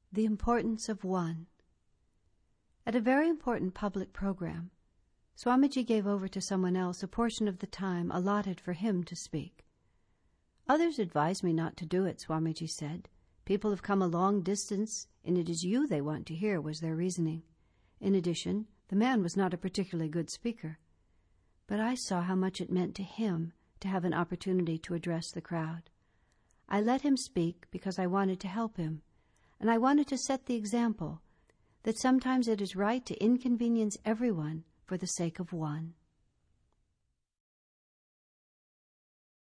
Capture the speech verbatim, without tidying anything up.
The importance of one. At a very important public program, Swamiji gave over to someone else a portion of the time allotted for him to speak. Others advised me not to do it, Swamiji said. People have come a long distance, and it is you they want to hear, was their reasoning. In addition, the man was not a particularly good speaker. But I saw how much it meant to him to have an opportunity to address the crowd. I let him speak because I wanted to help him, and I wanted to set the example that sometimes it is right to inconvenience everyone for the sake of one.